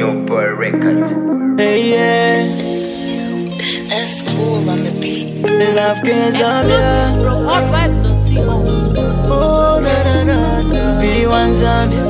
New Boy Record. Hey, yeah. That's cool on the beat. Love can Zambia. Exclusive from hotvibes.co. Oh, na na na na. V1 Zambia.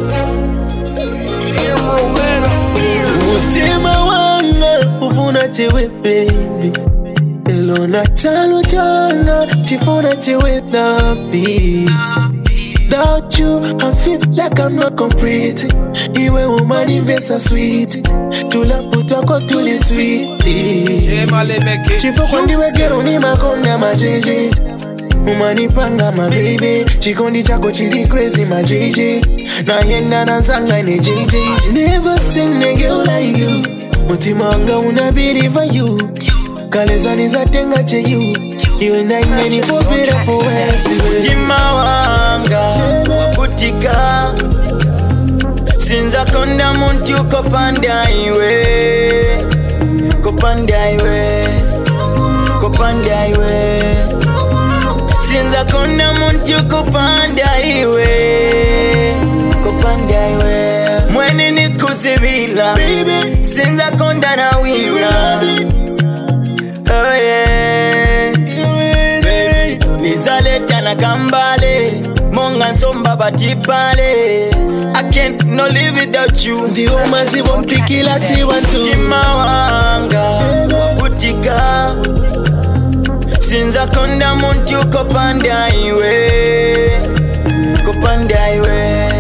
Mutima wanga ufuna chewe baby. Elona chalo changa chifuna chewe nabi. Without you, I feel like I'm not complete. Iwe woman invest sweet. Tulaputa kwa tuli sweet. Chifo kwandi wegero ni makonda majiji. Umanipanga my baby. Chikondi chako chili crazy my JJ. Na yenda na zanga ni JJ. Never seen a girl like you. Mutima wanga unabiri for you. Kalezani za tenga che you. You and I many for better for worse. Mutima wanga wakutika. Sinza konda muntu kopanda iwe. Kopanda iwe. Kopanda iwe. Sinza konda muntu kopanda iwe. Kopanda iwe. Mweni ni kuzibila baby. Sinza konda na wila. Oh yeah. Nizaleta na kambale. Monga nsomba batipale. I can't no live without you. Ndi omazi bompikila chiwantu. Mutima wanga wakutika. Sinza konda muntu kopanda iwe. Kopanda iwe.